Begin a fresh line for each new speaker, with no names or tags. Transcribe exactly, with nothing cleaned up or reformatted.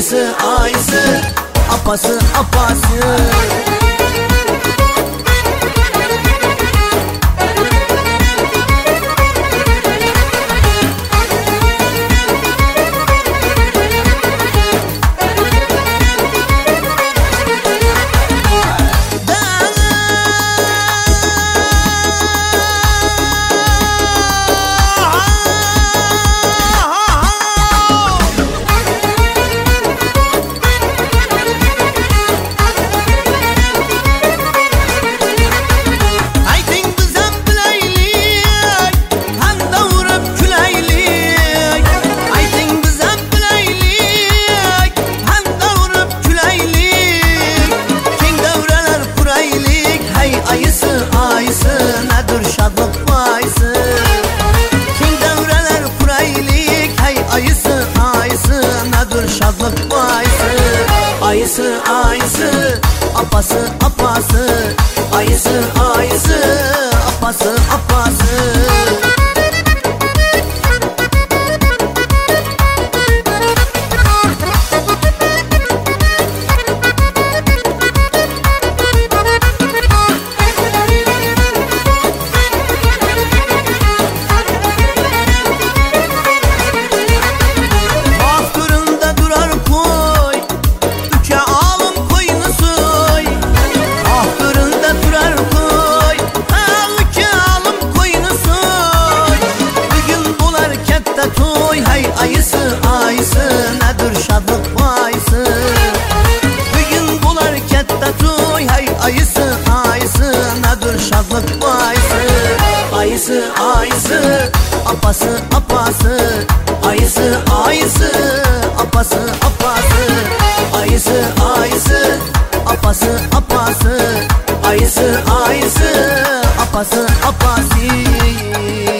ayısı ayısı, apası apası. Ayısı ayısı nedir şadlık vaysı, kim devreler kuraylik. Hey ayısı ayısı nedir şadlık vaysı. Ayısı ayısı, apası apası. Ayısı ayısı, apası apası. Hey ayısı ayısı nedir şadlık vaysı. Bugün bular kette toy. Hey ayısı ayısı nedir şadlık vaysı. Ayısı ayısı, apası apası. Ayısı ayısı, apası apası. Ayısı ayısı, apası apası. Ayısı ayısı, apası apası.